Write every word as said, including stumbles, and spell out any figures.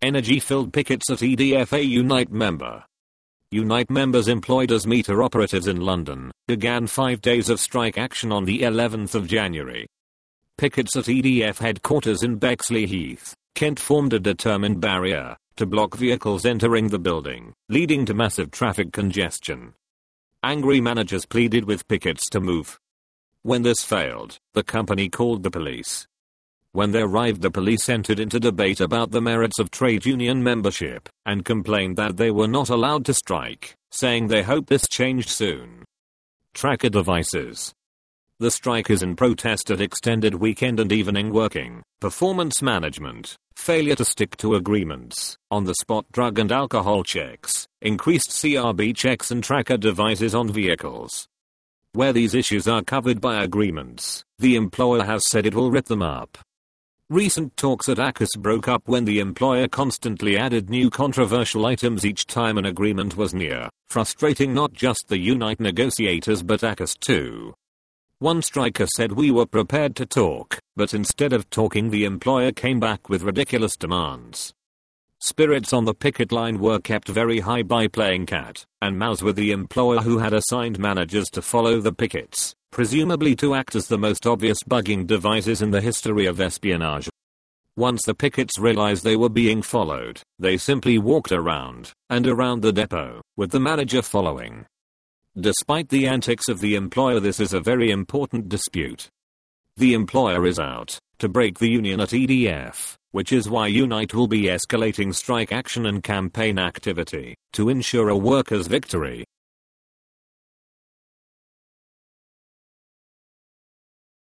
Energy-filled pickets at E D F. A Unite member. Unite members employed as meter operatives in London began five days of strike action on the eleventh of January. Pickets at E D F headquarters in Bexley Heath, Kent formed a determined barrier to block vehicles entering the building, leading to massive traffic congestion. Angry managers pleaded with pickets to move. When this failed, the company called the police. When they arrived, the police entered into debate about the merits of trade union membership and complained that they were not allowed to strike, saying they hoped this changed soon. Tracker devices. The strike is in protest at extended weekend and evening working, performance management, failure to stick to agreements, on-the-spot drug and alcohol checks, increased C R B checks and tracker devices on vehicles. Where these issues are covered by agreements, the employer has said it will rip them up. Recent talks at A C U S broke up when the employer constantly added new controversial items each time an agreement was near, frustrating not just the Unite negotiators but A C U S too. One striker said, "We were prepared to talk, but instead of talking the employer came back with ridiculous demands." Spirits on the picket line were kept very high by playing cat and mouse with the employer, who had assigned managers to follow the pickets, presumably to act as the most obvious bugging devices in the history of espionage. Once the pickets realized they were being followed, they simply walked around and around the depot, with the manager following. Despite the antics of the employer, this is a very important dispute. The employer is out to break the union at E D F, which is why Unite will be escalating strike action and campaign activity to ensure a workers' victory.